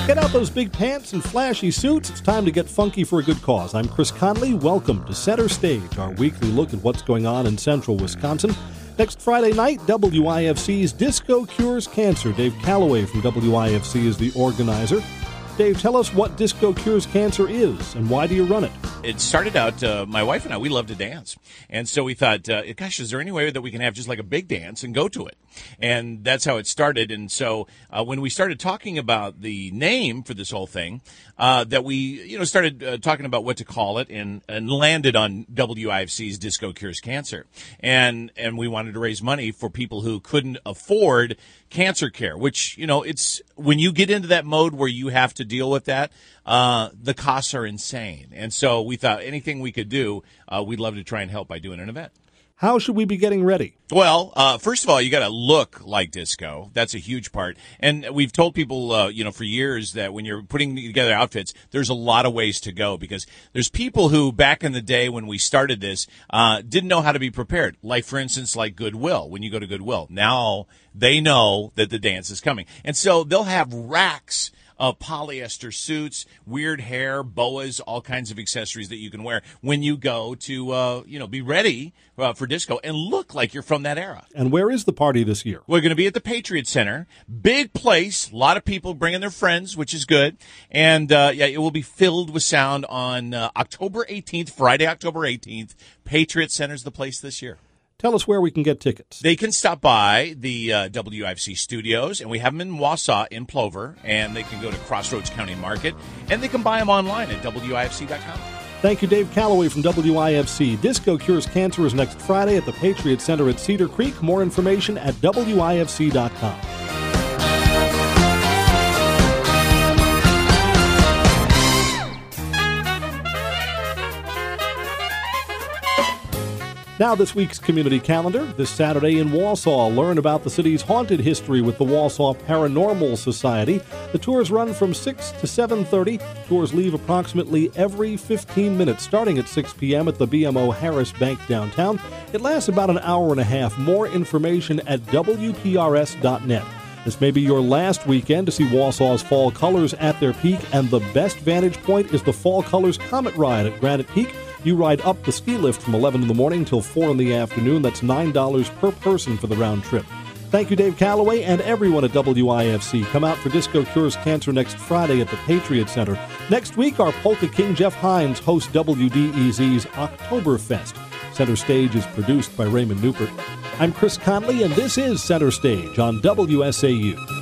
Get out those big pants and flashy suits. It's time to get funky for a good cause. I'm Chris Conley. Welcome to Center Stage, our weekly look at what's going on in central Wisconsin. Next Friday night, WIFC's Disco Cures Cancer. Dave Calloway from WIFC is the organizer. Dave, tell us what Disco Cures Cancer is and why do you run it? It started out, my wife and I, we love to dance. And so we thought, gosh, is there any way that we can have just like a big dance and go to it? And that's how it started. And so when we started talking about the name for this whole thing, that we, started talking about what to call it and landed on WIFC's Disco Cures Cancer. And we wanted to raise money for people who couldn't afford cancer care, which, it's when you get into that mode where you have to deal with that, the costs are insane. And so we thought anything we could do, we'd love to try and help by doing an event. How should we be getting ready? Well, first of all, you got to look like disco. That's a huge part. And we've told people, for years that when you're putting together outfits, there's a lot of ways to go because there's people who back in the day when we started this, didn't know how to be prepared. Like, for instance, like Goodwill. When you go to Goodwill, now they know that the dance is coming. And so they'll have racks of polyester suits, weird hair, boas, all kinds of accessories that you can wear when you go to, be ready for disco and look like you're from that era. And where is the party this year? We're going to be at the Patriot Center. Big place. A lot of people bringing their friends, which is good. And, it will be filled with sound on October 18th, Friday, October 18th. Patriot Center's the place this year. Tell us where we can get tickets. They can stop by the WIFC studios, and we have them in Wausau, in Plover, and they can go to Crossroads County Market, and they can buy them online at WIFC.com. Thank you, Dave Calloway from WIFC. Disco Cures Cancer is next Friday at the Patriot Center at Cedar Creek. More information at WIFC.com. Now this week's community calendar. This Saturday in Wausau, learn about the city's haunted history with the Wausau Paranormal Society. The tours run from 6 to 7:30. Tours leave approximately every 15 minutes, starting at 6 p.m. at the BMO Harris Bank downtown. It lasts about an hour and a half. More information at WPRS.net. This may be your last weekend to see Wausau's fall colors at their peak, and the best vantage point is the Fall Colors Comet Ride at Granite Peak. You ride up the ski lift from 11 in the morning till 4 in the afternoon. That's $9 per person for the round trip. Thank you, Dave Calloway, and everyone at WIFC. Come out for Disco Cures Cancer next Friday at the Patriot Center. Next week, our Polka King Jeff Hines hosts WDEZ's Oktoberfest. Center Stage is produced by Raymond Newport. I'm Chris Conley, and this is Center Stage on WSAU.